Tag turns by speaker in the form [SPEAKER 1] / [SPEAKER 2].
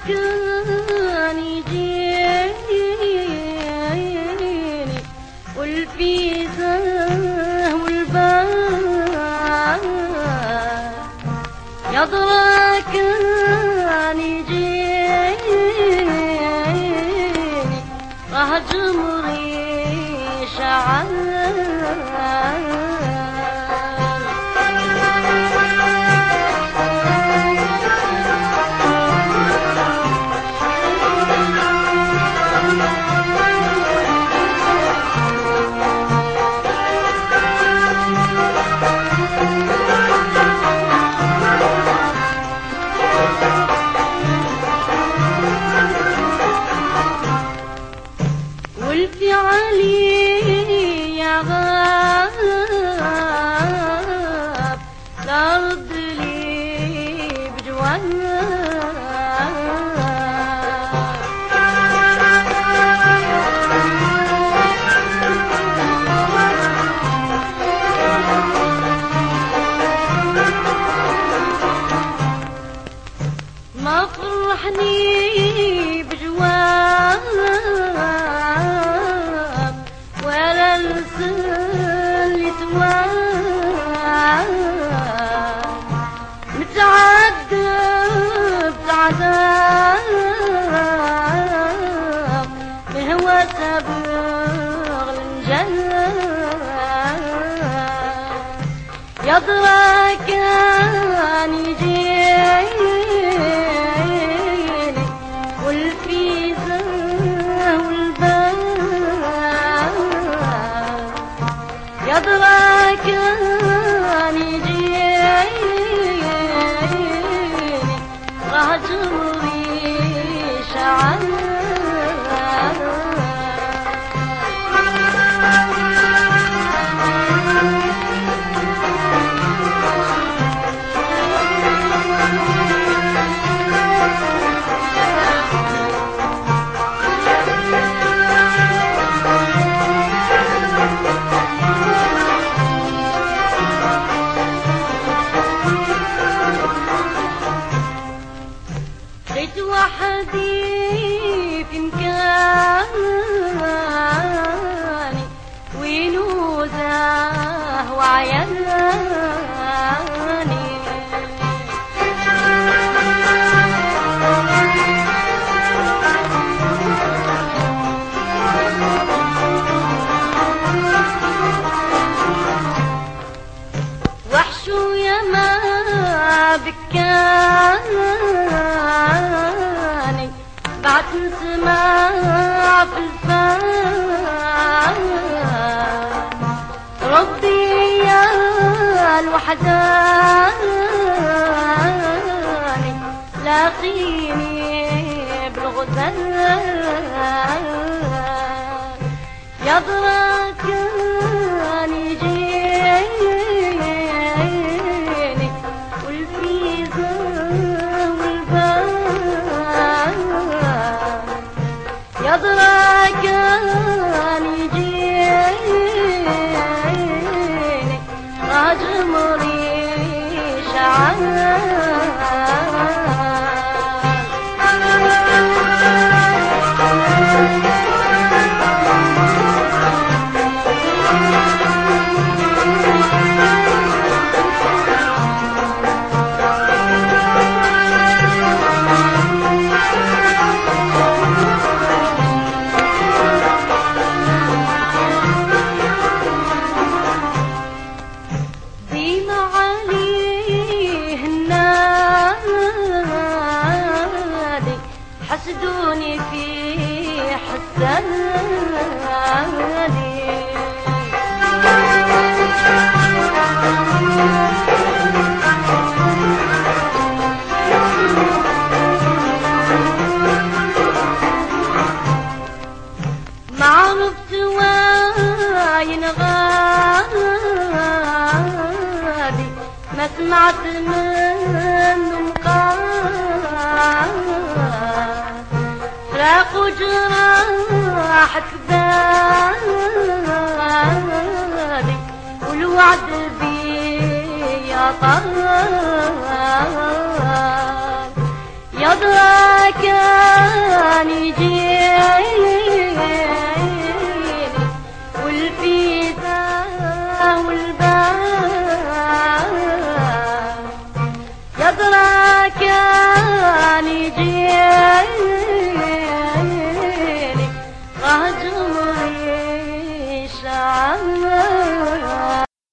[SPEAKER 1] كان يجيني والفيزة والباب يضرى كان يجيني راح جمري شعر والفي علي يا غاب لا رد لي بجواب ما فرحني بجواب ولا السل تواب متعذب عذاب بهوى سبغ الجنة يضرى كان يجيني والفيزة والباب يضرى كان يجيني راح جمري شعر بيت وحدي في مكاني ونوزه وعياني وحشو يا ما بكاني بعد نسمع في الفان ربي يا الوحداني لاقيني بالغزال يضرى كان يجيني والفيزة والباب يضرى كان يجيني راجمري شعر حسدوني في حسادي ما عرفت وين غادي ما سمعت منه مقال فراق وجراح كبادي والوعد بي يا طال يا ضاك كان يجي